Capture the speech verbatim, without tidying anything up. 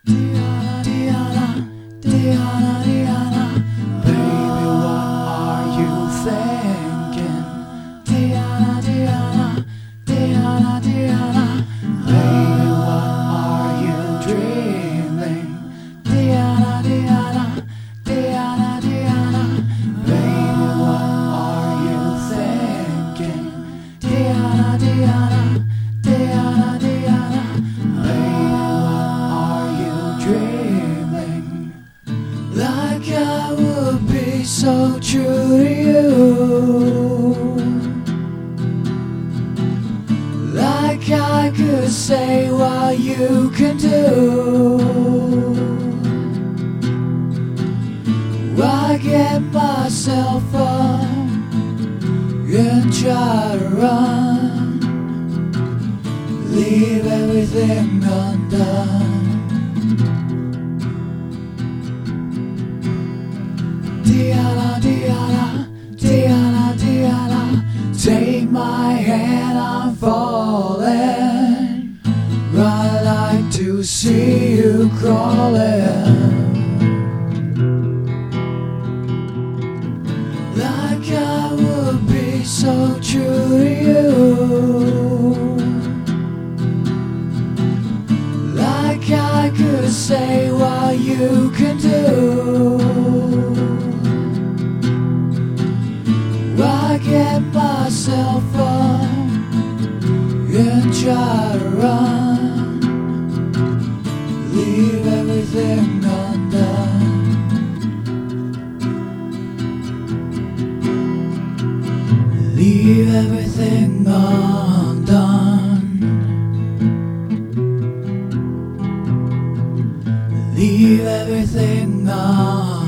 Diana, Diana, Diana, Diana. Baby, what are you thinking? Diana, Diana, Diana, Diana. Baby, what are you dreaming? Diana, Diana, Diana, Diana. Baby, what are you thinking? Diana, Diana, Diana, Diana. Baby, dreaming like I would be so true to you, like I could say what you can do. I get myself up and try to run, leave everything undone. Diana, Diana, Diana, Diana. Take my hand, I'm falling. I'd like to see you crawling, like I would be so true to you, like I could say what you can do. I get myself up and try to run, leave everything undone. Leave everything undone. Leave everything undone.